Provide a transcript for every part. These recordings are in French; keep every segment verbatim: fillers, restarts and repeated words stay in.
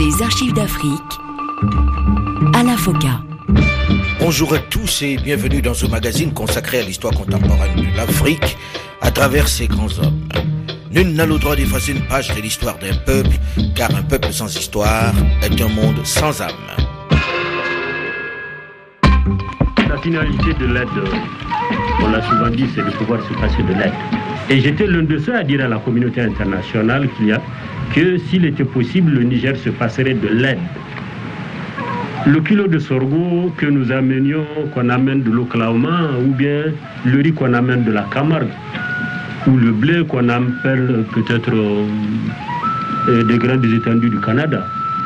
Les archives d'Afrique, Alain Foka. Bonjour à tous et bienvenue dans ce magazine consacré à l'histoire contemporaine de l'Afrique à travers ses grands hommes. Nul n'a le droit d'effacer une page de l'histoire d'un peuple, car un peuple sans histoire est un monde sans âme. La finalité de l'aide, on l'a souvent dit, c'est de pouvoir se passer de l'aide. Et j'étais l'un de ceux à dire à la communauté internationale qu'il y a que s'il était possible, le Niger se passerait de l'aide. Le kilo de sorgho que nous amenions, qu'on amène de l'Oklahoma, ou bien le riz qu'on amène de la Camargue, ou le blé qu'on appelle peut-être euh, des grains des étendues du Canada.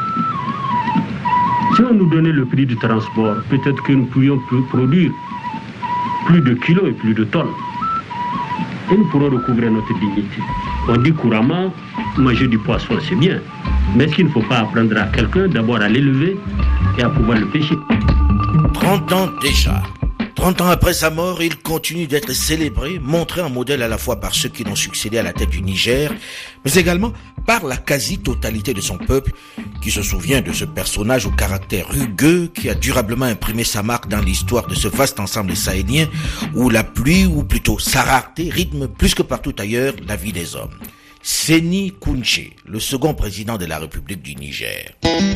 Si on nous donnait le prix du transport, peut-être que nous pourrions produire plus de kilos et plus de tonnes. Et nous pourrons recouvrir notre dignité. On dit couramment, manger du poisson c'est bien, mais est-ce qu'il ne faut pas apprendre à quelqu'un d'abord à l'élever et à pouvoir le pêcher? trente ans déjà. trente ans après sa mort, il continue d'être célébré, montré en modèle à la fois par ceux qui l'ont succédé à la tête du Niger, mais également par la quasi-totalité de son peuple, qui se souvient de ce personnage au caractère rugueux qui a durablement imprimé sa marque dans l'histoire de ce vaste ensemble sahélien où la pluie, ou plutôt sa rareté, rythme plus que partout ailleurs la vie des hommes. Séni Kountché, le second président de la République du Niger.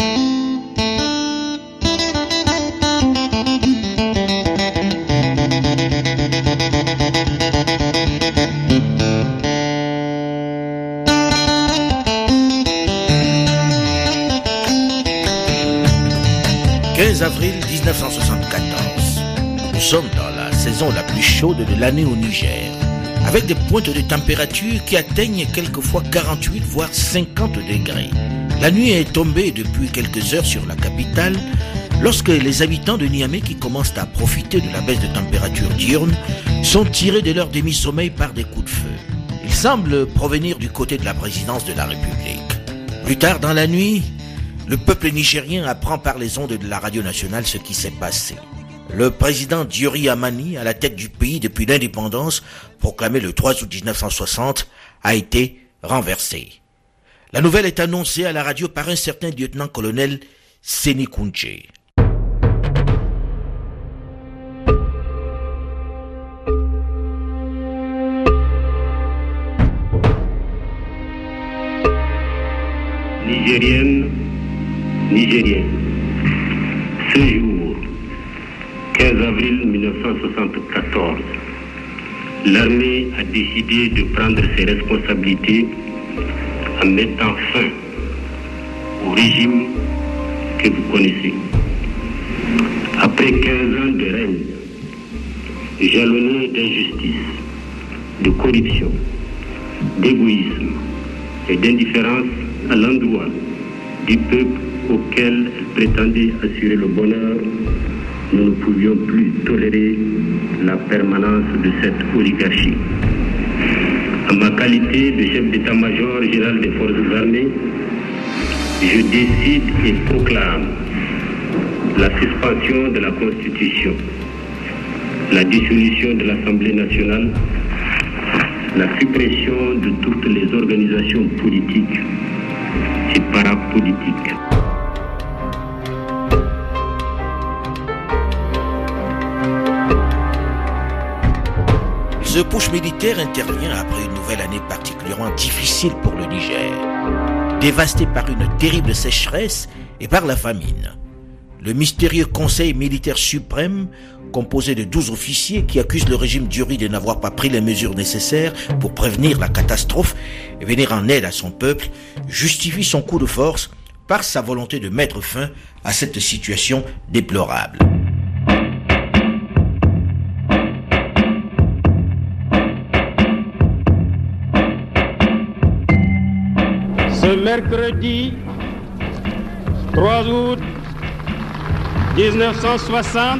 quinze avril dix-neuf cent soixante-quatorze. Nous sommes dans la saison la plus chaude de l'année au Niger, avec des pointes de température qui atteignent quelquefois quarante-huit voire cinquante degrés. La nuit est tombée depuis quelques heures sur la capitale, lorsque les habitants de Niamey, qui commencent à profiter de la baisse de température diurne, sont tirés de leur demi-sommeil par des coups de feu. Ils semblent provenir du côté de la présidence de la République. Plus tard dans la nuit, le peuple nigérien apprend par les ondes de la radio nationale ce qui s'est passé. Le président Diori Amani, à la tête du pays depuis l'indépendance, proclamé le trois août dix-neuf cent soixante, a été renversé. La nouvelle est annoncée à la radio par un certain lieutenant-colonel Séni Kountché. Nigérienne, Nigérien, ce jour, quinze avril mille neuf cent soixante-quatorze, l'armée a décidé de prendre ses responsabilités en mettant fin au régime que vous connaissez. Après quinze ans de règne, jalonné d'injustice, de corruption, d'égoïsme et d'indifférence à l'endroit du peuple auquel elle prétendait assurer le bonheur, nous ne pouvions plus tolérer la permanence de cette oligarchie. En ma qualité de chef d'état-major général des forces armées, je décide et proclame la suspension de la Constitution, la dissolution de l'Assemblée nationale, la suppression de toutes les organisations politiques et parapolitiques. Ce push militaire intervient après une nouvelle année particulièrement difficile pour le Niger, dévasté par une terrible sécheresse et par la famine. Le mystérieux Conseil militaire suprême, composé de douze officiers qui accusent le régime Diori de n'avoir pas pris les mesures nécessaires pour prévenir la catastrophe et venir en aide à son peuple, justifie son coup de force par sa volonté de mettre fin à cette situation déplorable. Ce mercredi trois août dix-neuf cent soixante,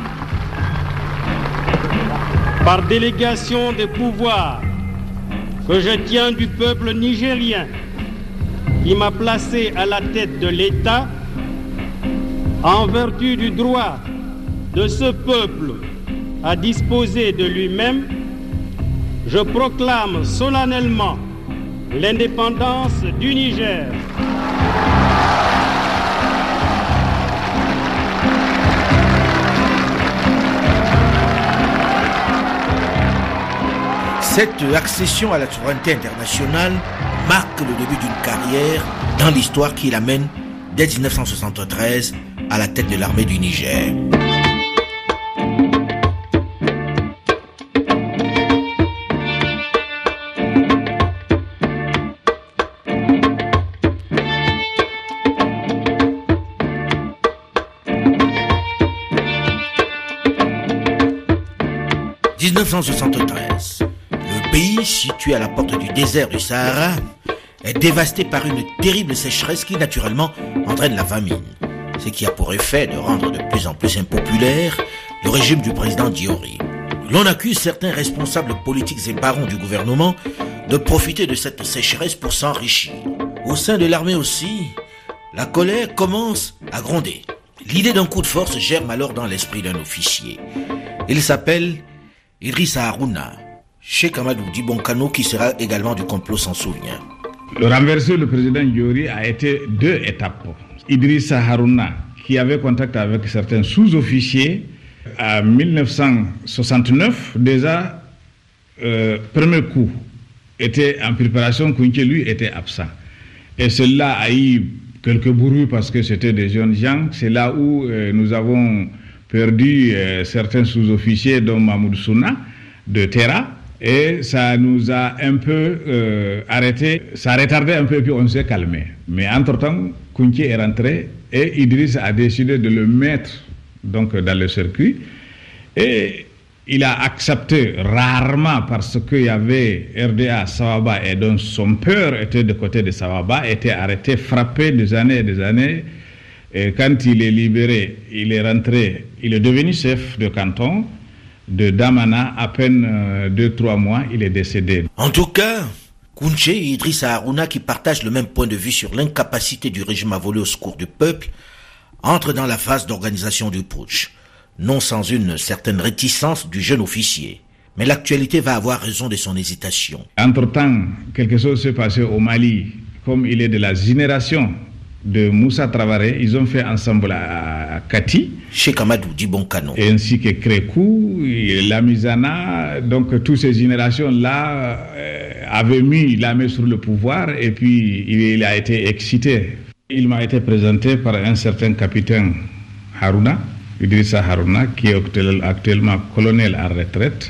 par délégation des pouvoirs que je tiens du peuple nigérien qui m'a placé à la tête de l'État, en vertu du droit de ce peuple à disposer de lui-même, je proclame solennellement l'indépendance du Niger. Cette accession à la souveraineté internationale marque le début d'une carrière dans l'histoire qui l'amène dès dix-neuf cent soixante-treize à la tête de l'armée du Niger. dix-neuf cent soixante-treize. Le pays, situé à la porte du désert du Sahara, est dévasté par une terrible sécheresse qui, naturellement, entraîne la famine. Ce qui a pour effet de rendre de plus en plus impopulaire le régime du président Diori. L'on accuse certains responsables politiques et barons du gouvernement de profiter de cette sécheresse pour s'enrichir. Au sein de l'armée aussi, la colère commence à gronder. L'idée d'un coup de force germe alors dans l'esprit d'un officier. Il s'appelle Idrissa Harouna. Cheikh Amadou Dibonkano, qui sera également du complot, s'en souvient. Le renverser le président Diori a été deux étapes. Idrissa Harouna, qui avait contact avec certains sous-officiers en dix-neuf cent soixante-neuf, déjà, euh, premier coup, était en préparation, Kounché, lui, était absent. Et cela a eu quelques bruits parce que c'était des jeunes gens. C'est là où euh, nous avons perdu euh, certains sous-officiers, dont Mahmoud Souna, de Terra. Et ça nous a un peu euh, arrêté, ça a retardé un peu, puis on s'est calmé. Mais entre-temps, Kounché est rentré et Idriss a décidé de le mettre donc, dans le circuit. Et il a accepté rarement parce qu'il y avait R D A Sawaba et donc son père était de côté de Sawaba, était arrêté, frappé des années et des années. Et quand il est libéré, il est rentré, il est devenu chef de canton de Damana, à peine euh, deux, trois mois, il est décédé. En tout cas, Kounché et Idrissa Harouna, qui partagent le même point de vue sur l'incapacité du régime à voler au secours du peuple, entrent dans la phase d'organisation du putsch, non sans une certaine réticence du jeune officier. Mais l'actualité va avoir raison de son hésitation. Entre-temps, quelque chose s'est passé au Mali, comme il est de la génération de Moussa Traoré, ils ont fait ensemble à Kati, Cheikh Amadou Dibonkano, ainsi que Crékou, Lamizana, donc toutes ces générations-là euh, avaient mis la main sur le pouvoir et puis il a été excité. Il m'a été présenté par un certain capitaine Harouna, Idrissa Harouna, qui est actuellement colonel en retraite.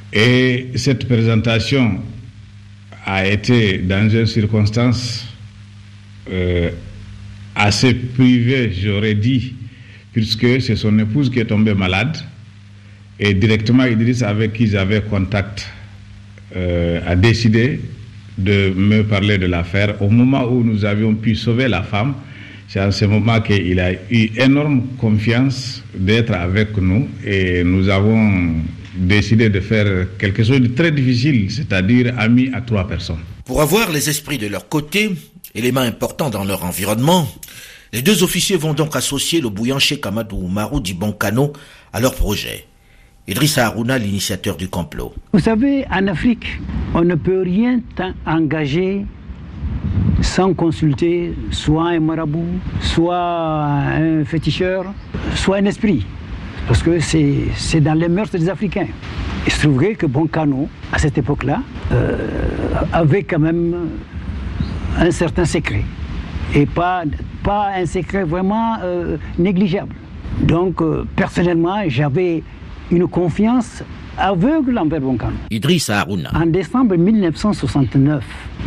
Et cette présentation a été dans une circonstance euh, assez privée, j'aurais dit, puisque c'est son épouse qui est tombée malade. Et directement, Idriss, avec qui j'avais contact, euh, a décidé de me parler de l'affaire. Au moment où nous avions pu sauver la femme, c'est en ce moment qu'il a eu énorme confiance d'être avec nous et nous avons décidé de faire quelque chose de très difficile, c'est-à-dire amis à trois personnes. Pour avoir les esprits de leur côté, élément important dans leur environnement, les deux officiers vont donc associer le bouillant Cheikh Amadou Oumarou Dibonkano à leur projet. Idrissa Harouna, l'initiateur du complot. Vous savez, en Afrique, on ne peut rien engager sans consulter soit un marabout, soit un féticheur, soit un esprit. Parce que c'est, c'est dans les mœurs des Africains. Il se trouverait que Bonkano, à cette époque-là, euh, avait quand même un certain secret. Et pas, pas un secret vraiment euh, négligeable. Donc, euh, personnellement, j'avais une confiance aveugle envers Bonkano. Idrissa Harouna. En décembre dix-neuf cent soixante-neuf,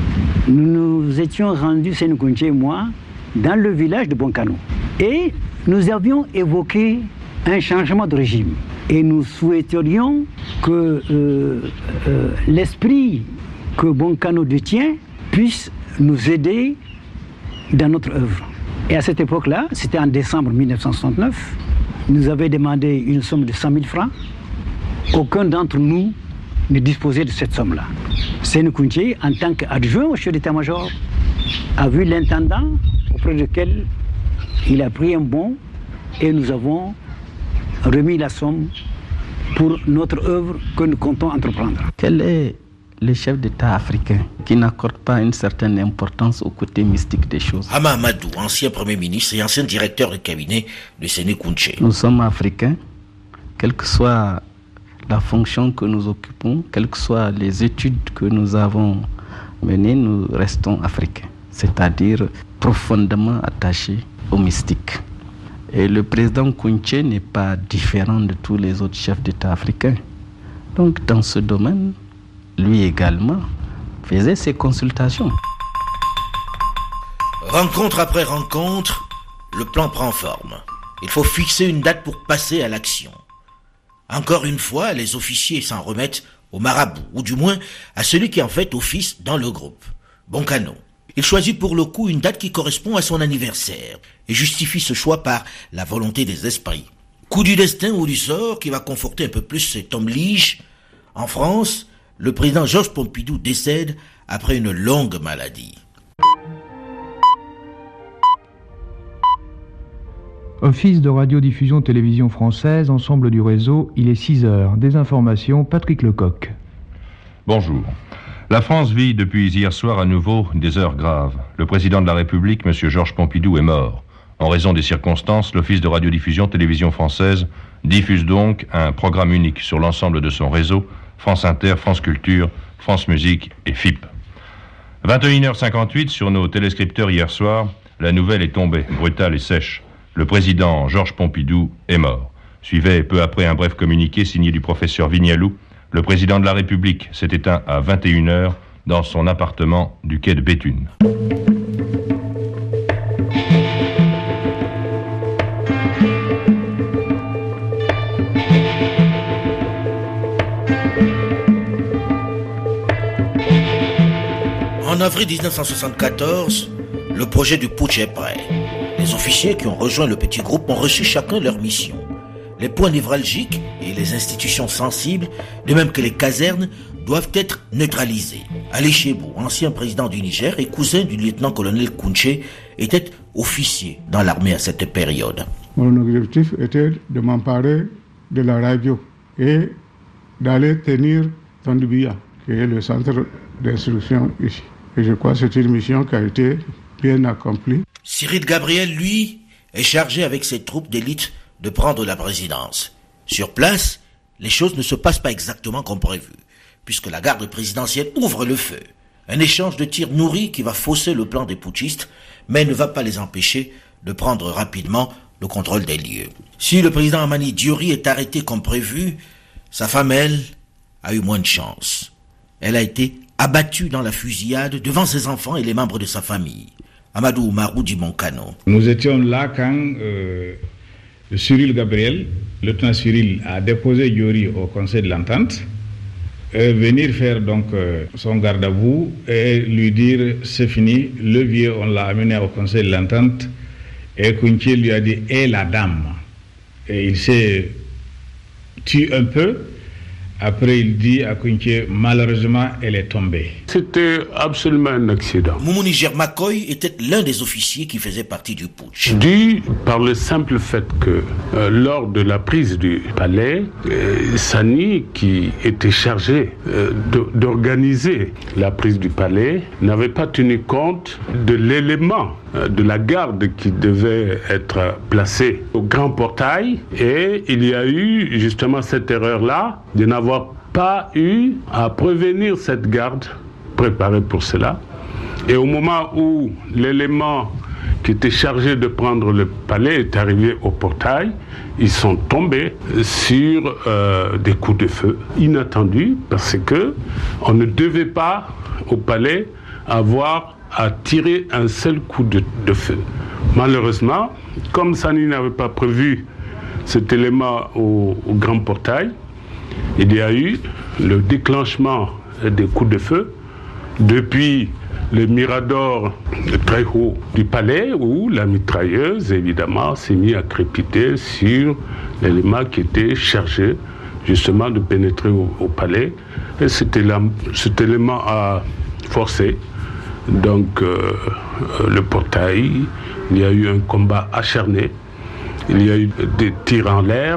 nous nous étions rendus, Seyni Kounché et moi, dans le village de Bonkano. Et nous avions évoqué un changement de régime. Et nous souhaiterions que euh, euh, l'esprit que Bonkano détient puisse nous aider dans notre œuvre. Et à cette époque-là, c'était en décembre dix-neuf cent soixante-neuf, nous avait demandé une somme de cent mille francs. Aucun d'entre nous ne disposait de cette somme-là. Seyni Kounché, en tant qu'adjoint au chef d'état-major, a vu l'intendant auprès duquel il a pris un bon et nous avons remis la somme pour notre œuvre que nous comptons entreprendre. Quel est le chef d'État africain qui n'accorde pas une certaine importance au côté mystique des choses? Hama Amadou, ancien Premier ministre et ancien directeur de cabinet de Seyni Kounché. Nous sommes africains, quelle que soit la fonction que nous occupons, quelles que soient les études que nous avons menées, nous restons africains, c'est-à-dire profondément attachés au mystique. Et le président Kounché n'est pas différent de tous les autres chefs d'État africains. Donc dans ce domaine, lui également faisait ses consultations. Rencontre après rencontre, le plan prend forme. Il faut fixer une date pour passer à l'action. Encore une fois, les officiers s'en remettent au marabout, ou du moins à celui qui en fait office dans le groupe, Bonkano. Il choisit pour le coup une date qui correspond à son anniversaire et justifie ce choix par la volonté des esprits. Coup du destin ou du sort qui va conforter un peu plus cet homme lige. En France, le président Georges Pompidou décède après une longue maladie. Office de radiodiffusion télévision française, ensemble du réseau, il est six heures. Des informations, Patrick Lecoq. Bonjour. La France vit depuis hier soir à nouveau des heures graves. Le président de la République, M. Georges Pompidou, est mort. En raison des circonstances, l'Office de radiodiffusion télévision française diffuse donc un programme unique sur l'ensemble de son réseau, France Inter, France Culture, France Musique et F I P. vingt et une heures cinquante-huit sur nos téléscripteurs hier soir, la nouvelle est tombée, brutale et sèche. Le président Georges Pompidou est mort. Suivait peu après un bref communiqué signé du professeur Vignalou. Le président de la République s'est éteint à vingt et une heures dans son appartement du quai de Béthune. En avril dix-neuf cent soixante-quatorze, le projet du putsch est prêt. Les officiers qui ont rejoint le petit groupe ont reçu chacun leur mission. Les points névralgiques et les institutions sensibles, de même que les casernes, doivent être neutralisés. Ali Chebou, ancien président du Niger et cousin du lieutenant-colonel Kounché, était officier dans l'armée à cette période. Mon objectif était de m'emparer de la radio et d'aller tenir Tondibia, qui est le centre d'instruction ici. Et je crois que c'est une mission qui a été bien accomplie. Cyril Gabriel, lui, est chargé avec ses troupes d'élite de prendre la présidence. Sur place, les choses ne se passent pas exactement comme prévu, puisque la garde présidentielle ouvre le feu. Un échange de tirs nourris qui va fausser le plan des putschistes, mais ne va pas les empêcher de prendre rapidement le contrôle des lieux. Si le président Amani Diori est arrêté comme prévu, sa femme, elle, a eu moins de chance. Elle a été abattue dans la fusillade devant ses enfants et les membres de sa famille. Amadou Oumarou dit Bonkano. Nous étions là quand euh, Cyril Gabriel, le lieutenant Cyril, a déposé Diori au Conseil de l'Entente, et venir faire donc euh, son garde à vous et lui dire c'est fini, le vieux on l'a amené au Conseil de l'Entente et Kounché lui a dit et la dame, et il s'est tué un peu. Après, il dit à Kounché, malheureusement, elle est tombée. C'était absolument un accident. Moumouni Germakoy était l'un des officiers qui faisait partie du putsch. Dû par le simple fait que, euh, lors de la prise du palais, euh, Sani, qui était chargé euh, de, d'organiser la prise du palais, n'avait pas tenu compte de l'élément euh, de la garde qui devait être placé au grand portail. Et il y a eu justement cette erreur-là de n'avoir pas eu à prévenir cette garde préparée pour cela. Et au moment où l'élément qui était chargé de prendre le palais est arrivé au portail, ils sont tombés sur euh, des coups de feu inattendus parce que on ne devait pas au palais avoir à tirer un seul coup de, de feu. Malheureusement, comme Sani n'avait pas prévu cet élément au, au grand portail, il y a eu le déclenchement des coups de feu depuis le mirador très haut du palais où la mitrailleuse, évidemment, s'est mise à crépiter sur l'élément qui était chargé justement de pénétrer au, au palais. Et cet élément, cet élément a forcé donc euh, le portail. Il y a eu un combat acharné. Il y a eu des tirs en l'air.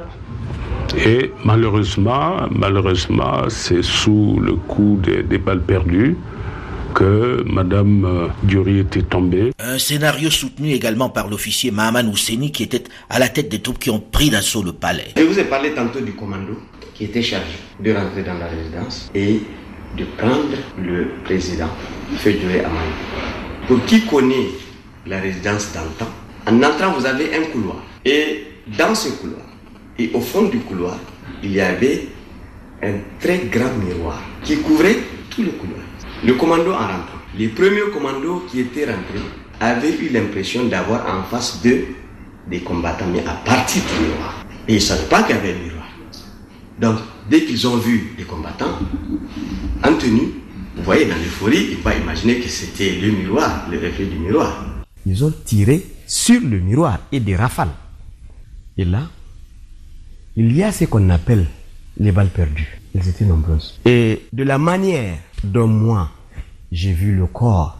Et malheureusement, malheureusement, c'est sous le coup des, des balles perdues que Madame Diori était tombée. Un scénario soutenu également par l'officier Mahaman Ousseni qui était à la tête des troupes qui ont pris d'assaut le palais. Je vous ai parlé tantôt du commando. qui était chargé de rentrer dans la résidence et de prendre le président, Fédoré Amani. Pour qui connaît la résidence d'antan, en entrant, vous avez un couloir. Et dans ce couloir, et au fond du couloir, il y avait un très grand miroir qui couvrait tout le couloir. Le commando en rentrant, les premiers commandos qui étaient rentrés avaient eu l'impression d'avoir en face d'eux des combattants, mais à partir du miroir. Et ils ne savaient pas qu'il y avait un miroir. Donc, dès qu'ils ont vu les combattants en tenue, vous voyez, dans l'euphorie, ils ne peuvent pas imaginer que c'était le miroir, le reflet du miroir. Ils ont tiré sur le miroir et des rafales. Et là, il y a ce qu'on appelle les balles perdues. Elles étaient nombreuses. Et de la manière dont moi, j'ai vu le corps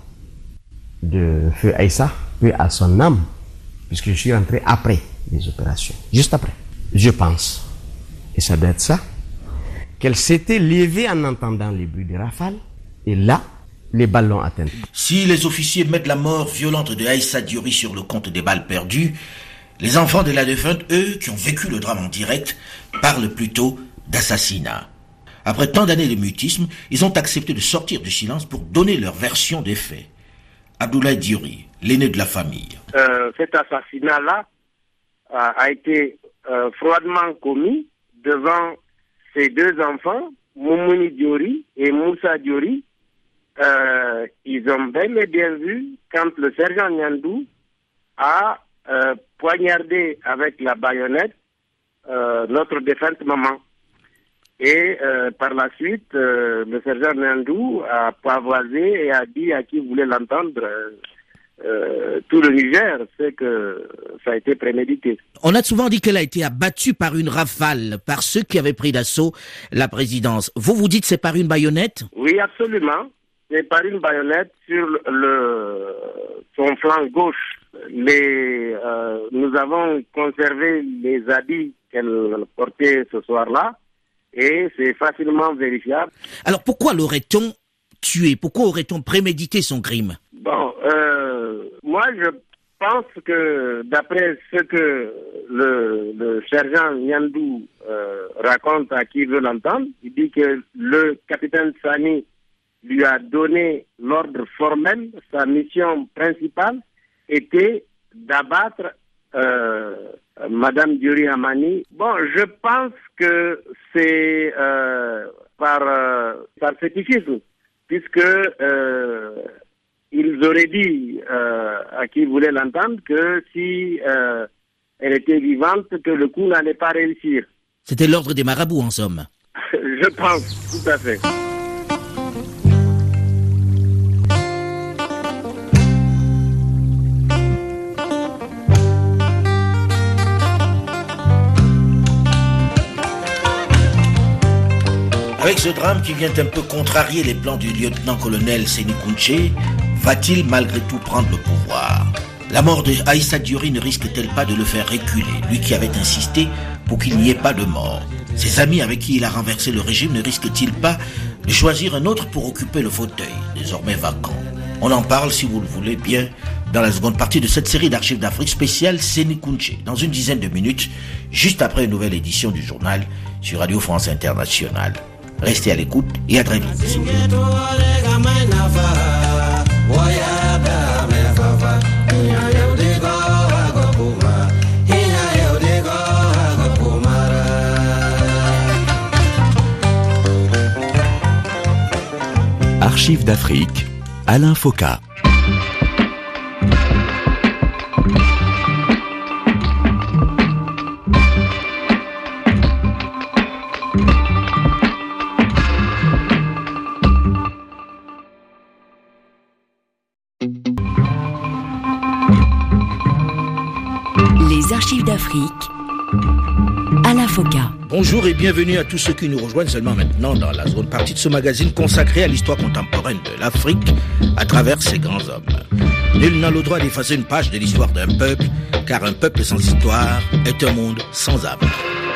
de Feu Aïssa, peu à son âme, puisque je suis rentré après les opérations, juste après. Je pense, et ça doit être ça, qu'elle s'était levée en entendant les bruits des rafales, et là, les balles l'ont atteinte. Si les officiers mettent la mort violente de Aïssa Diori sur le compte des balles perdues, les enfants de la défunte, eux, qui ont vécu le drame en direct, parlent plutôt d'assassinat. Après tant d'années de mutisme, ils ont accepté de sortir du silence pour donner leur version des faits. Abdoulaye Diori, l'aîné de la famille. Euh, cet assassinat-là a, a été euh, froidement commis devant ses deux enfants, Moumouni Diori et Moussa Diori. Euh, ils ont bel et bien vu quand le sergent Nyandou a euh, poignardé avec la baïonnette euh, notre défunte maman. Et euh, par la suite, euh, le sergent Nyandou a pavoisé et a dit à qui voulait l'entendre, euh, euh, tout le Niger, c'est que ça a été prémédité. On a souvent dit qu'elle a été abattue par une rafale, par ceux qui avaient pris d'assaut la présidence. Vous vous dites c'est par une baïonnette? Oui, absolument. C'est par une baïonnette sur le, son flanc gauche. Les, euh, nous avons conservé les habits qu'elle portait ce soir-là et c'est facilement vérifiable. Alors pourquoi l'aurait-on tué? Pourquoi aurait-on prémédité son crime? Bon, euh, moi je pense que d'après ce que le, le sergent Nyandou euh, raconte à qui veut l'entendre, il dit que le capitaine Sani lui a donné l'ordre formel, sa mission principale était d'abattre euh, Madame Diori Amani. Bon, je pense que c'est euh, par, euh, par fétichisme, puisque euh, ils auraient dit euh, à qui voulait l'entendre que si euh, elle était vivante, que le coup n'allait pas réussir. C'était l'ordre des marabouts, en somme. Je pense, tout à fait. Avec ce drame qui vient un peu contrarier les plans du lieutenant-colonel Séni Kountché, va-t-il malgré tout prendre le pouvoir? La mort de Aïssa Diori ne risque-t-elle pas de le faire reculer, lui qui avait insisté pour qu'il n'y ait pas de mort? Ses amis avec qui il a renversé le régime ne risquent-ils pas de choisir un autre pour occuper le fauteuil, désormais vacant? On en parle, si vous le voulez bien, dans la seconde partie de cette série d'archives d'Afrique spéciale Séni Kountché, dans une dizaine de minutes, juste après une nouvelle édition du journal sur Radio France Internationale. Restez à l'écoute et à très vite. Archives d'Afrique, Alain Foka. Les archives d'Afrique, Alain Foka. Bonjour et bienvenue à tous ceux qui nous rejoignent seulement maintenant dans la seconde partie de ce magazine consacré à l'histoire contemporaine de l'Afrique à travers ses grands hommes. Nul n'a le droit d'effacer une page de l'histoire d'un peuple, car un peuple sans histoire est un monde sans âme.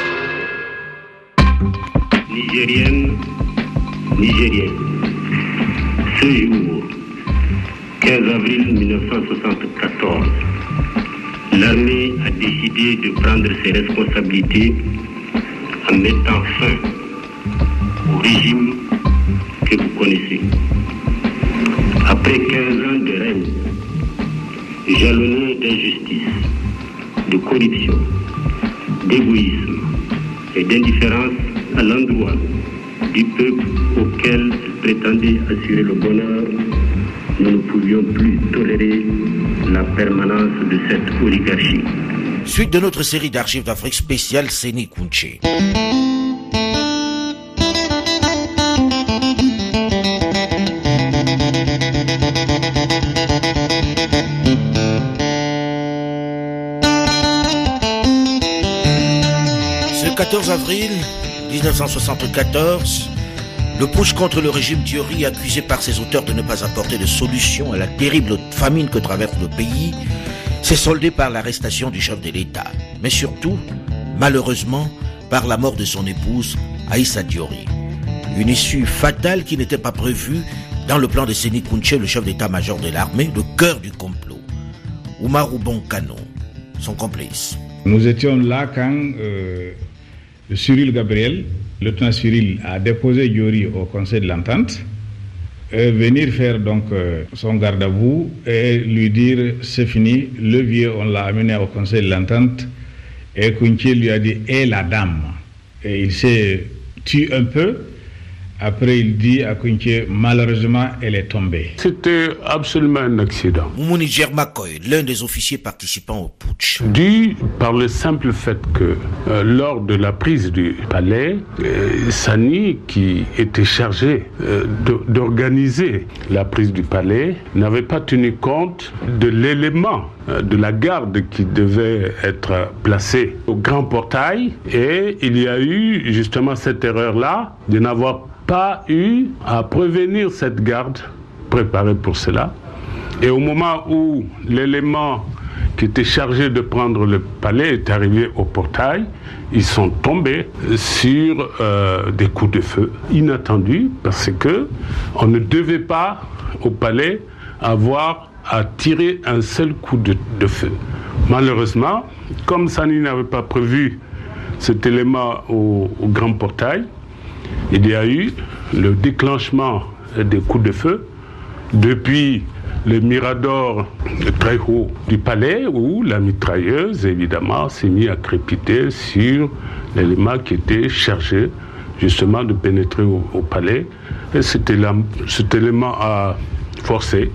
Nigérienne, Nigérienne, ce jour, quinze avril mille neuf cent soixante-quatorze, l'armée a décidé de prendre ses responsabilités en mettant fin au régime que vous connaissez. Après quinze ans de règne, jalonné d'injustice, de corruption, d'égoïsme et d'indifférence à l'endroit du peuple auquel elle prétendait assurer le bonheur, nous ne pouvions plus tolérer la permanence de cette oligarchie. Suite de notre série d'archives d'Afrique spéciale Séné Kountché. Ce quatorze avril mille neuf cent soixante-quatorze, le putsch contre le régime Diori, accusé par ses auteurs de ne pas apporter de solution à la terrible famine que traverse le pays, s'est soldé par l'arrestation du chef de l'État, mais surtout, malheureusement, par la mort de son épouse, Aïssa Diori. Une issue fatale qui n'était pas prévue dans le plan de Séné Kountché, le chef d'état-major de l'armée, le cœur du complot. Oumarou Bonkano, son complice. Nous étions là quand euh, Cyril Gabriel, le lieutenant Cyril, a déposé Diori au Conseil de l'Entente, et venir faire donc euh, son garde à vous et lui dire c'est fini, le vieux on l'a amené au Conseil de l'Entente et Kountché lui a dit et la dame, et il s'est tué un peu. Après, il dit à Kountché, malheureusement, elle est tombée. C'était absolument un accident. Moumouni Djermakoy, l'un des officiers participant au putsch. Dû par le simple fait que, euh, lors de la prise du palais, euh, Sani, qui était chargé euh, de, d'organiser la prise du palais, n'avait pas tenu compte de l'élément euh, de la garde qui devait être placé au grand portail. Et il y a eu justement cette erreur-là de n'avoir pas eu à prévenir cette garde préparée pour cela. Et au moment où l'élément qui était chargé de prendre le palais est arrivé au portail, ils sont tombés sur euh, des coups de feu inattendus parce que on ne devait pas au palais avoir à tirer un seul coup de, de feu. Malheureusement, comme Sani n'avait pas prévu cet élément au, au grand portail, il y a eu le déclenchement des coups de feu depuis le mirador très haut du palais où la mitrailleuse, évidemment, s'est mise à crépiter sur l'élément qui était chargé justement de pénétrer au, au palais. Et cet élément, cet élément a forcé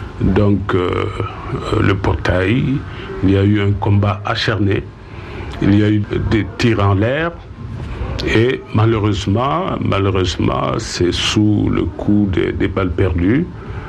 donc euh, le portail. Il y a eu un combat acharné. Il y a eu des tirs en l'air. Et malheureusement, malheureusement, c'est sous le coup des, des balles perdues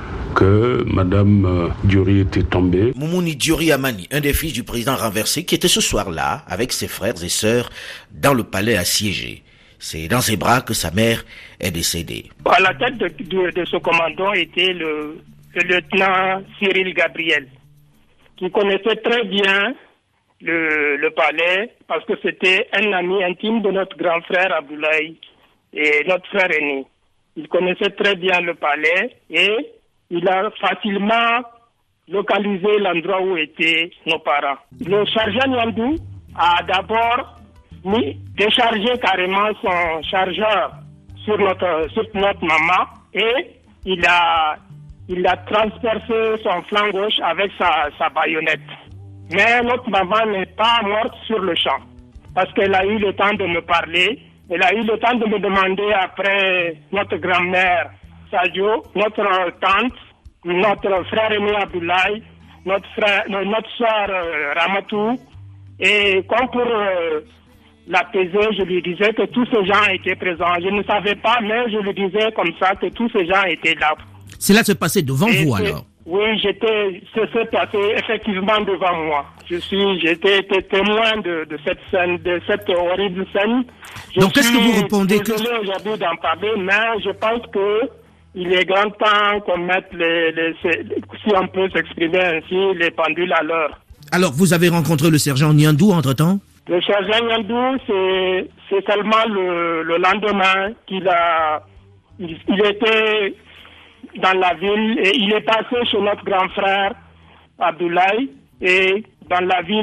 que Madame Diori était tombée. Moumouni Diori Amani, un des fils du président renversé, qui était ce soir-là avec ses frères et sœurs dans le palais assiégé. C'est dans ses bras que sa mère est décédée. À la tête de, de, de ce commandant était le, le lieutenant Cyril Gabriel, qui connaissait très bien Le, le palais, parce que c'était un ami intime de notre grand frère Abdoulaye et notre frère aîné. Il connaissait très bien le palais et il a facilement localisé l'endroit où étaient nos parents. Le sergent Nyandou a d'abord mis, déchargé carrément son chargeur sur notre, sur notre maman et il a, il a transpercé son flanc gauche avec sa, sa baïonnette. Mais notre maman n'est pas morte sur le champ, parce qu'elle a eu le temps de me parler, elle a eu le temps de me demander après notre grand-mère Sadio, notre tante, notre frère aîné Abdoulaye, notre frère, notre soeur euh, Ramatou, et comme pour euh, l'apaiser, je lui disais que tous ces gens étaient présents. Je ne savais pas, mais je lui disais comme ça que tous ces gens étaient là. Cela se passait devant et vous alors? Oui, j'étais, ça s'est passé effectivement devant moi. Je suis, j'étais témoin de, de cette scène, de cette horrible scène. Je Donc, qu'est-ce que vous répondez que... Je suis aujourd'hui d'en parler, mais je pense que il est grand temps qu'on mette les, les, si on peut s'exprimer ainsi, les pendules à l'heure. Alors, vous avez rencontré le sergent Nyandou entre-temps? Le sergent Nyandou, c'est, c'est seulement le, le lendemain qu'il a, il, il était dans la ville et il est passé chez notre grand frère Abdoulaye et dans la ville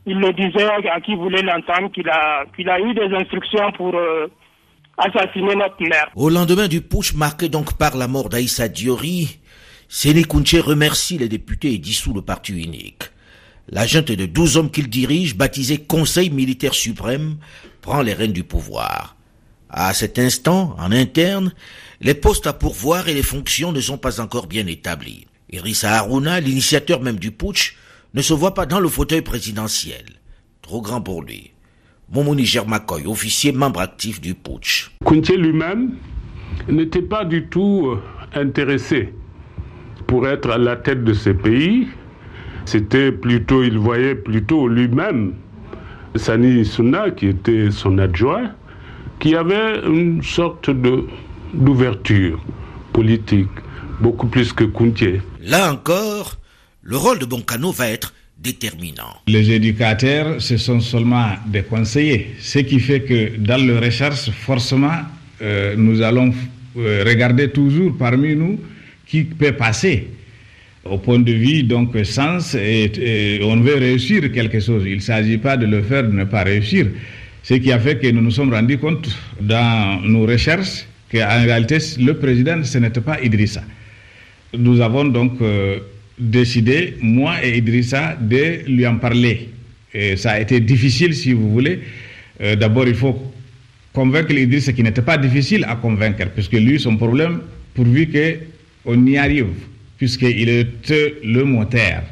il le disait à qui voulait l'entendre qu'il a, qu'il a eu des instructions pour euh, assassiner notre mère. Au lendemain du putsch marqué donc par la mort d'Aïssa Diori, Séné Kountché remercie les députés et dissout le parti unique. La junte de douze hommes qu'il dirige, baptisée Conseil militaire suprême, prend les rênes du pouvoir. À cet instant, en interne, les postes à pourvoir et les fonctions ne sont pas encore bien établis. Idrissa Harouna, l'initiateur même du putsch, ne se voit pas dans le fauteuil présidentiel. Trop grand pour lui. Momouni Germakoy, officier membre actif du putsch. Kountché lui-même n'était pas du tout intéressé pour être à la tête de ce pays. C'était plutôt, il voyait plutôt lui-même Sani Souna, qui était son adjoint, qui avait une sorte de, d'ouverture politique, beaucoup plus que Kountché. Là encore, le rôle de Bonkano va être déterminant. Les éducateurs, ce sont seulement des conseillers, ce qui fait que dans les recherches, forcément, euh, nous allons euh, regarder toujours parmi nous qui peut passer au point de vue donc sens et, et on veut réussir quelque chose. Il ne s'agit pas de le faire, de ne pas réussir. Ce qui a fait que nous nous sommes rendus compte dans nos recherches qu'en réalité le président ce n'était pas Idrissa. Nous avons donc euh, décidé, moi et Idrissa, de lui en parler. Et ça a été difficile si vous voulez. Euh, d'abord il faut convaincre Idrissa, qui n'était pas difficile à convaincre, puisque lui son problème, pourvu qu'on y arrive, puisqu'il était le moteur.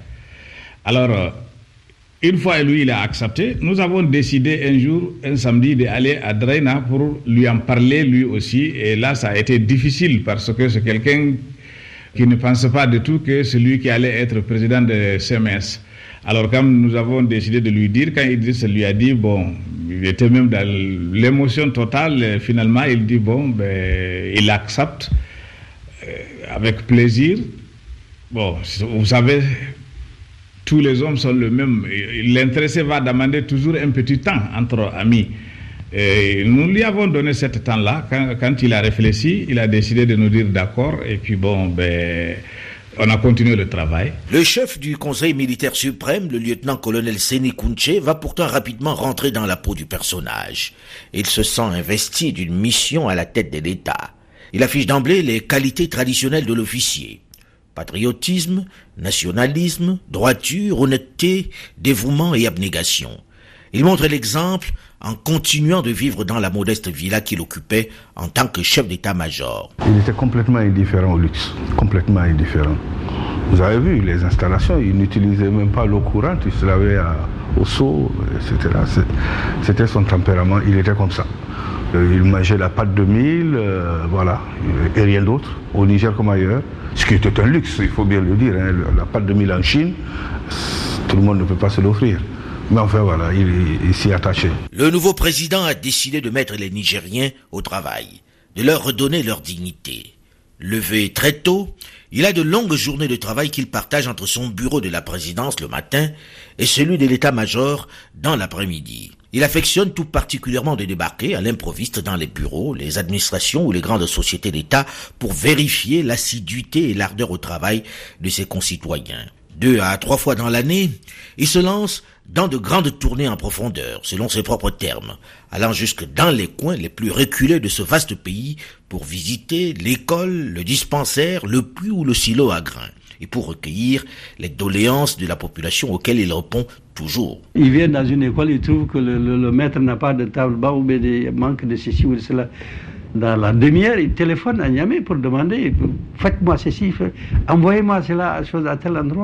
Alors, une fois lui, il a accepté, nous avons décidé un jour, un samedi, d'aller à Draina pour lui en parler lui aussi. Et là, ça a été difficile parce que c'est quelqu'un qui ne pensait pas du tout que c'est lui qui allait être président de C M S. Alors, quand nous avons décidé de lui dire, quand Idriss lui a dit, bon, il était même dans l'émotion totale, finalement, il dit, bon, ben, il accepte euh, avec plaisir. Bon, vous savez, tous les hommes sont le même. L'intéressé va demander toujours un petit temps entre amis. Et nous lui avons donné ce temps-là. Quand, quand il a réfléchi, il a décidé de nous dire d'accord. Et puis bon, ben, on a continué le travail. Le chef du Conseil militaire suprême, le lieutenant-colonel Séné Kountché, va pourtant rapidement rentrer dans la peau du personnage. Il se sent investi d'une mission à la tête de l'État. Il affiche d'emblée les qualités traditionnelles de l'officier. Patriotisme, nationalisme, droiture, honnêteté, dévouement et abnégation. Il montre l'exemple en continuant de vivre dans la modeste villa qu'il occupait en tant que chef d'état-major. Il était complètement indifférent au luxe, complètement indifférent. Vous avez vu les installations, il n'utilisait même pas l'eau courante, il se lavait à, au seau, et cetera. C'était son tempérament, il était comme ça. Il mangeait la pâte de mil, euh, voilà, et rien d'autre, au Niger comme ailleurs. Ce qui était un luxe, il faut bien le dire. Hein. La pâte de mil en Chine, tout le monde ne peut pas se l'offrir. Mais enfin voilà, il, il s'y attachait. Le nouveau président a décidé de mettre les Nigériens au travail, de leur redonner leur dignité. Levé très tôt, il a de longues journées de travail qu'il partage entre son bureau de la présidence le matin et celui de l'état-major dans l'après-midi. Il affectionne tout particulièrement de débarquer à l'improviste dans les bureaux, les administrations ou les grandes sociétés d'État pour vérifier l'assiduité et l'ardeur au travail de ses concitoyens. Deux à trois fois dans l'année, il se lance dans de grandes tournées en profondeur, selon ses propres termes, allant jusque dans les coins les plus reculés de ce vaste pays pour visiter l'école, le dispensaire, le puits ou le silo à grains, et pour recueillir les doléances de la population auxquelles il répond toujours. Il vient dans une école, il trouve que le, le, le maître n'a pas de table-bas ou il manque de ceci ou de cela. Dans la demi-heure, il téléphone à Niamey pour demander « faites-moi ceci, faites, envoyez-moi cela à tel endroit ».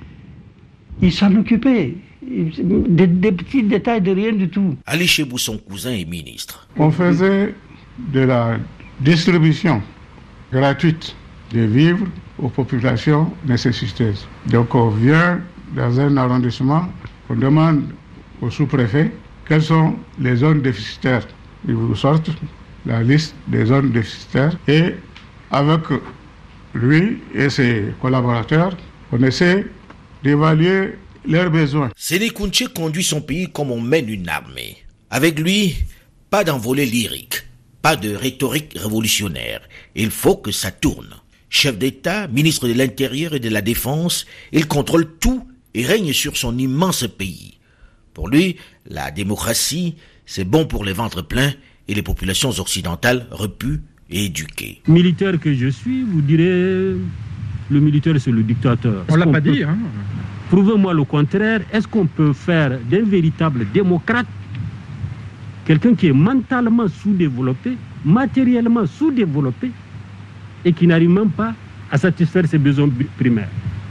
Il s'en occupait. Des, des petits détails de rien du tout. Ali Chebou, son cousin, est ministre. On faisait de la distribution gratuite de vivres aux populations nécessiteuses. Donc on vient dans un arrondissement, on demande au sous-préfet quelles sont les zones déficitaires. Ils vous sortent la liste des zones déficitaires et avec lui et ses collaborateurs, on essaie d'évaluer leurs besoins. Séné Kountché conduit son pays comme on mène une armée. Avec lui, pas d'envolée lyrique, pas de rhétorique révolutionnaire. Il faut que ça tourne. Chef d'État, ministre de l'Intérieur et de la Défense, il contrôle tout et règne sur son immense pays. Pour lui, la démocratie, c'est bon pour les ventres pleins et les populations occidentales repues et éduquées. Militaire que je suis, vous direz, le militaire c'est le dictateur. On l'a pas peut... dit, hein. Prouvez-moi le contraire. Est-ce qu'on peut faire d'un véritable démocrate quelqu'un qui est mentalement sous-développé, matériellement sous-développé et qui n'arrive même pas à satisfaire ses besoins primaires?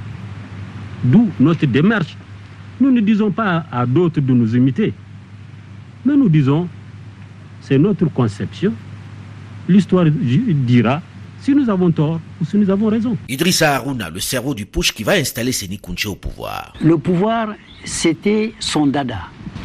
D'où notre démarche. Nous ne disons pas à d'autres de nous imiter, mais nous disons, c'est notre conception. L'histoire dira si nous avons tort ou si nous avons raison. Idrissa Harouna, le cerveau du putsch qui va installer Séni Kountché au pouvoir. Le pouvoir, c'était son dada.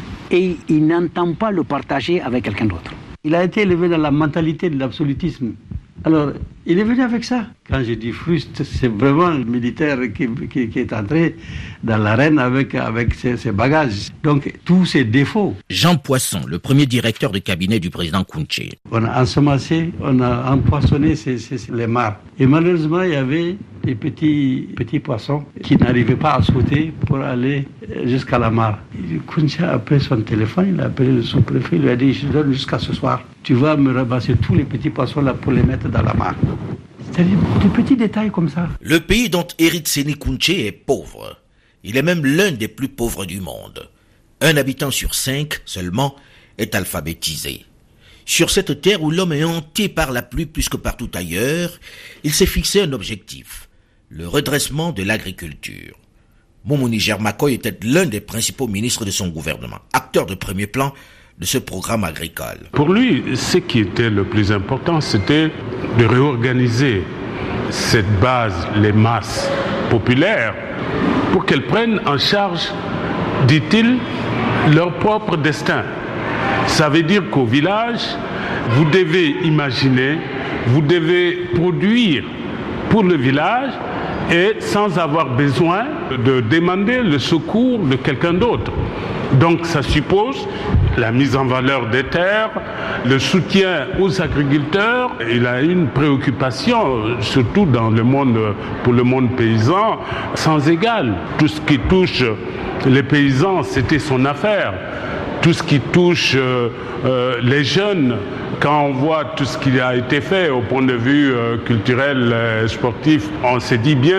Et il n'entend pas le partager avec quelqu'un d'autre. Il a été élevé dans la mentalité de l'absolutisme. Alors, il est venu avec ça. Quand je dis fruste, c'est vraiment le militaire qui, qui, qui est entré dans l'arène avec, avec ses, ses bagages. Donc, tous ses défauts. Jean Poisson, le premier directeur de cabinet du président Kountché. On a ensemencé, on a empoisonné ces, ces, les mares. Et malheureusement, il y avait des petits, petits poissons qui n'arrivaient pas à sauter pour aller jusqu'à la mare. Kountché a pris son téléphone, il a appelé le sous-préfet, il lui a dit, je donne jusqu'à ce soir. Tu vas me ramasser tous les petits poissons là pour les mettre dans la mare. C'est-à-dire des petits détails comme ça. Le pays dont hérite Séni Kountché est pauvre. Il est même l'un des plus pauvres du monde. Un habitant sur cinq seulement est alphabétisé. Sur cette terre où l'homme est hanté par la pluie plus que partout ailleurs, il s'est fixé un objectif, le redressement de l'agriculture. Moumouni Germakoy était l'un des principaux ministres de son gouvernement, acteur de premier plan de ce programme agricole. Pour lui, ce qui était le plus important, c'était de réorganiser cette base, les masses populaires, pour qu'elles prennent en charge, dit-il, leur propre destin. Ça veut dire qu'au village, vous devez imaginer, vous devez produire pour le village et sans avoir besoin de demander le secours de quelqu'un d'autre. Donc ça suppose la mise en valeur des terres, le soutien aux agriculteurs. Il a une préoccupation, surtout dans le monde, pour le monde paysan, sans égal. Tout ce qui touche les paysans, c'était son affaire. Tout ce qui touche euh, euh, les jeunes, quand on voit tout ce qui a été fait au point de vue euh, culturel, euh, sportif, on s'est dit bien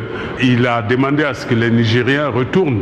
qu'il a demandé à ce que les Nigériens retournent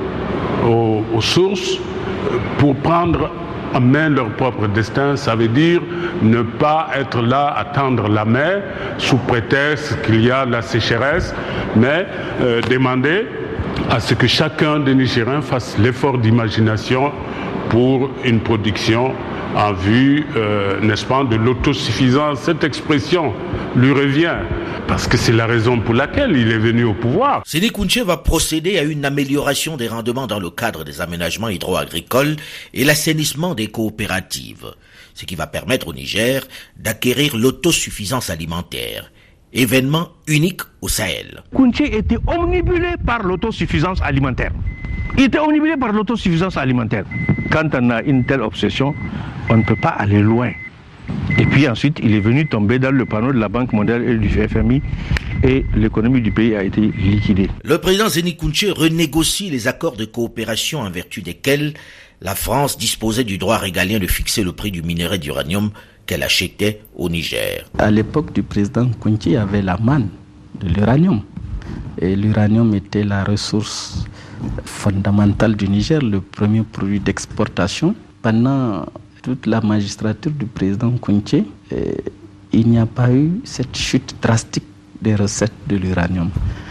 aux, aux sources pour prendre en main leur propre destin. Ça veut dire ne pas être là à tendre la main sous prétexte qu'il y a la sécheresse, mais euh, demander à ce que chacun des Nigériens fasse l'effort d'imagination pour une production en vue, euh, n'est-ce pas, de l'autosuffisance. Cette expression lui revient parce que c'est la raison pour laquelle il est venu au pouvoir. Séni Kountché va procéder à une amélioration des rendements dans le cadre des aménagements hydro-agricoles et l'assainissement des coopératives, ce qui va permettre au Niger d'acquérir l'autosuffisance alimentaire. Événement unique au Sahel. Kountché était omnibulé par l'autosuffisance alimentaire. Il était omnibulé par l'autosuffisance alimentaire. Quand on a une telle obsession, on ne peut pas aller loin. Et puis ensuite, il est venu tomber dans le panneau de la Banque mondiale et du F M I et l'économie du pays a été liquidée. Le président Séni Kountché renégocie les accords de coopération en vertu desquels la France disposait du droit régalien de fixer le prix du minerai d'uranium qu'elle achetait au Niger. À l'époque du président Kountché, il y avait la manne de l'uranium. Et l'uranium était la ressource fondamentale du Niger, le premier produit d'exportation. Pendant toute la magistrature du président Kountché, il n'y a pas eu cette chute drastique des recettes de l'uranium.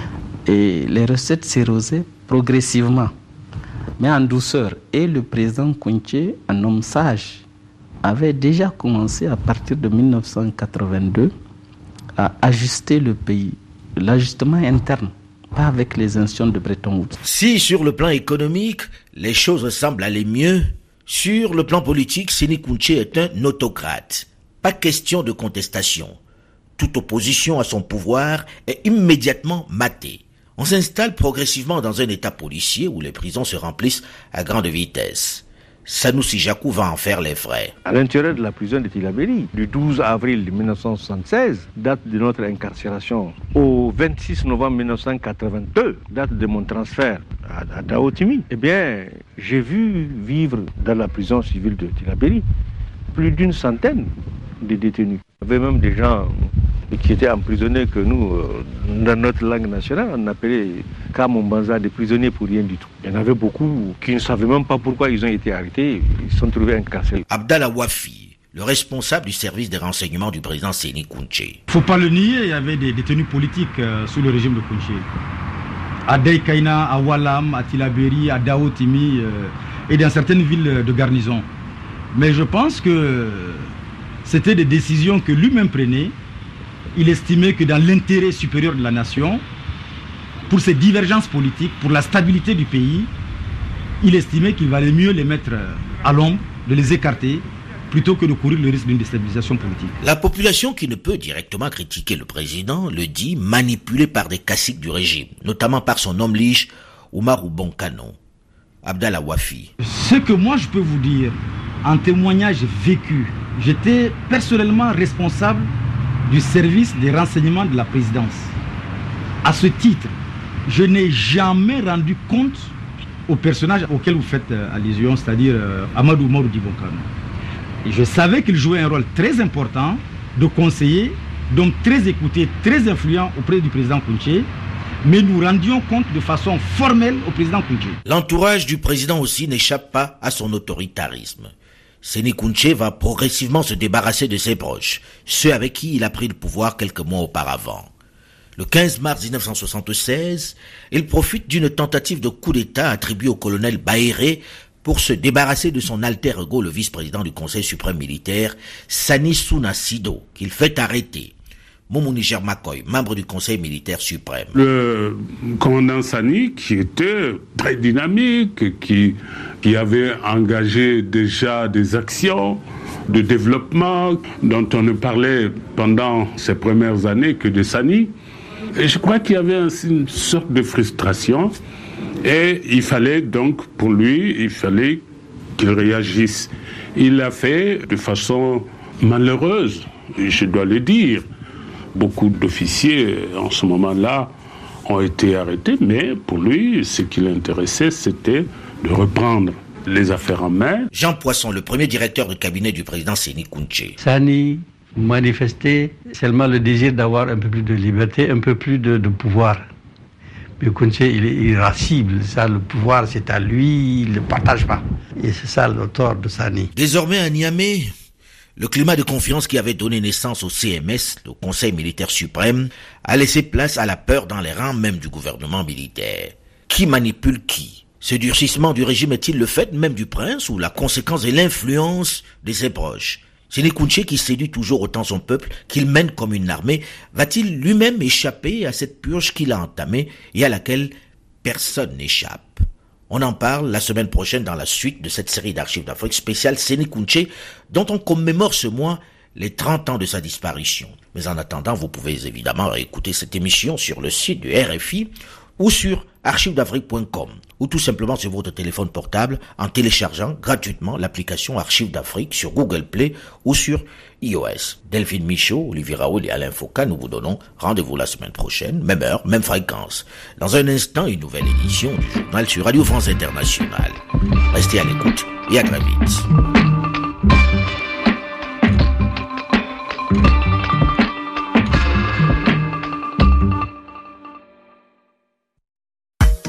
Et les recettes s'érosaient progressivement, mais en douceur. Et le président Kountché, un homme sage, avait déjà commencé à partir de mille neuf cent quatre-vingt-deux à ajuster le pays, l'ajustement interne, pas avec les institutions de Bretton Woods. Si sur le plan économique, les choses semblent aller mieux, sur le plan politique, Séni Kountché est un autocrate. Pas question de contestation. Toute opposition à son pouvoir est immédiatement matée. On s'installe progressivement dans un état policier où les prisons se remplissent à grande vitesse. Sanoussi Jakou va en faire les frais. À l'intérieur de la prison de Tillabéri, du douze avril mille neuf cent soixante-seize, date de notre incarcération, au vingt-six novembre mille neuf cent quatre-vingt-deux, date de mon transfert à, à Daotimi. Eh bien, j'ai vu vivre dans la prison civile de Tillabéri plus d'une centaine de détenus. Il y avait même des gens qui étaient emprisonnés que nous, dans notre langue nationale, on appelait Kamombanza, des prisonniers pour rien du tout. Il y en avait beaucoup qui ne savaient même pas pourquoi ils ont été arrêtés. Ils se sont trouvés incarcérés. Abdallah Wafi, le responsable du service des renseignements du président Séni Kountché. Il ne faut pas le nier, il y avait des détenus politiques euh, sous le régime de Kountché. À Deikaina, à Walam, à Tillabéri, à Daotimi euh, et dans certaines villes de garnison. Mais je pense que c'était des décisions que lui-même prenait. Il estimait que dans l'intérêt supérieur de la nation, pour ses divergences politiques, pour la stabilité du pays, il estimait qu'il valait mieux les mettre à l'ombre, de les écarter, plutôt que de courir le risque d'une déstabilisation politique. La population qui ne peut directement critiquer le président le dit manipulé par des caciques du régime, notamment par son homme lige, Oumarou Bonkano. Abdallah Wafi. Ce que moi je peux vous dire, en témoignage vécu, j'étais personnellement responsable du service des renseignements de la présidence. À ce titre, je n'ai jamais rendu compte au personnage auquel vous faites allusion, c'est-à-dire euh, Amadou Oumarou Bonkano. Et je savais qu'il jouait un rôle très important de conseiller, donc très écouté, très influent auprès du président Kountché, mais nous rendions compte de façon formelle au président Kountché. L'entourage du président aussi n'échappe pas à son autoritarisme. Séni Kountché va progressivement se débarrasser de ses proches, ceux avec qui il a pris le pouvoir quelques mois auparavant. Le quinze mars mille neuf cent soixante-seize, il profite d'une tentative de coup d'État attribuée au colonel Baéré pour se débarrasser de son alter ego, le vice-président du Conseil suprême militaire, Sani Souna Sido, qu'il fait arrêter. Momo Niger Makoy, membre du Conseil militaire suprême. Le commandant Sani, qui était très dynamique, qui, qui avait engagé déjà des actions de développement dont on ne parlait pendant ces premières années que de Sani. Et je crois qu'il y avait une sorte de frustration. Et il fallait donc, pour lui, il fallait qu'il réagisse. Il l'a fait de façon malheureuse, je dois le dire. Beaucoup d'officiers, en ce moment-là, ont été arrêtés, mais pour lui, ce qui l'intéressait, c'était de reprendre les affaires en main. Jean Poisson, le premier directeur de cabinet du président Séni Kountché. Sani manifestait seulement le désir d'avoir un peu plus de liberté, un peu plus de, de pouvoir. Mais Kountché, il est irascible. Ça, le pouvoir, c'est à lui, il ne le partage pas. Et c'est ça le tort de Sani. Désormais, à Niamey, le climat de confiance qui avait donné naissance au C M S, le Conseil militaire suprême, a laissé place à la peur dans les rangs même du gouvernement militaire. Qui manipule qui? Ce durcissement du régime est-il le fait même du prince ou la conséquence et l'influence de ses proches? Séni Kountché, qui séduit toujours autant son peuple, qu'il mène comme une armée, va-t-il lui-même échapper à cette purge qu'il a entamée et à laquelle personne n'échappe? On en parle la semaine prochaine dans la suite de cette série d'archives d'Afrique spéciale Séni Kountché, dont on commémore ce mois les trente ans de sa disparition. Mais en attendant, vous pouvez évidemment écouter cette émission sur le site du R F I ou sur archives d'afrique point com ou tout simplement sur votre téléphone portable en téléchargeant gratuitement l'application Archives d'Afrique sur Google Play ou sur iOS. Delphine Michaud, Olivier Raoul et Alain Foucault, nous vous donnons rendez-vous la semaine prochaine, même heure, même fréquence. Dans un instant, une nouvelle édition du journal sur Radio France Internationale. Restez à l'écoute et à très vite.